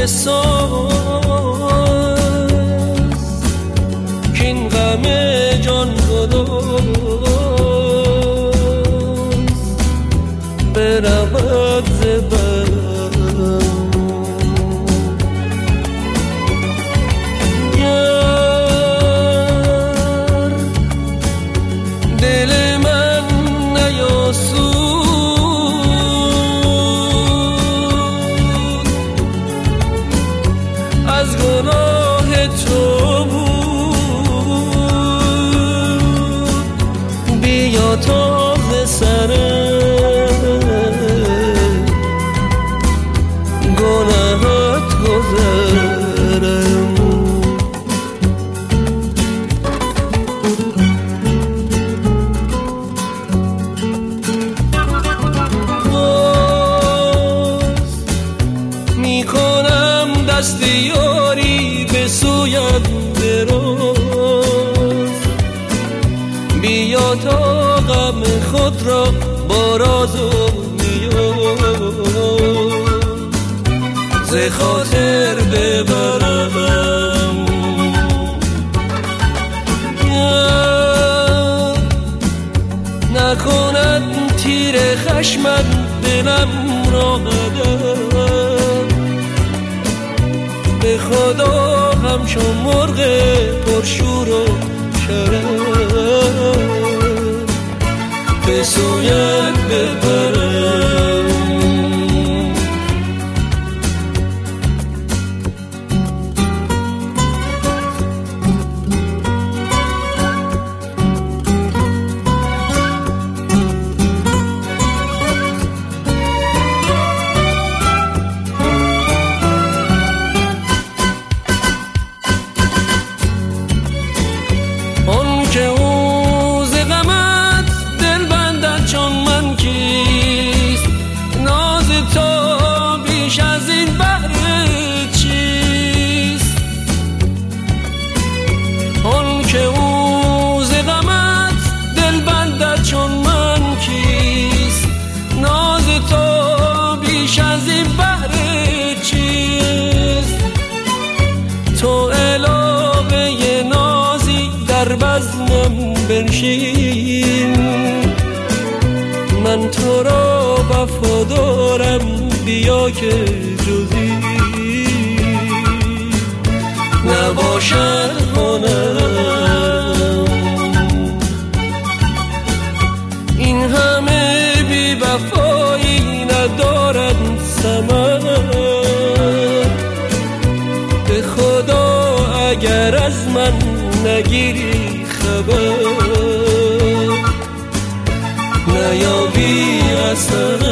بساز که این غم جان گداز برود زبر. دل من نیاسود از گناه تو بود، بیا تا ز سر گناهت گذرم. میکنم دست یاری به سویت دراز، بیا تا غم خود را با راز و نیاز ز خاطر ببرم. نکند تیر خشمت دلم را قدم، به خدا همچون مرغ پرشور و شرم به سویت ببرم. تو علاقه نازی در بزمم بنشین، من تو را وفادارم، بیا که جزی نباشد هنرم. این همه بی وفایی ندارد ثمر، به خدا اگر از من نگیری خبر نیابی اثر.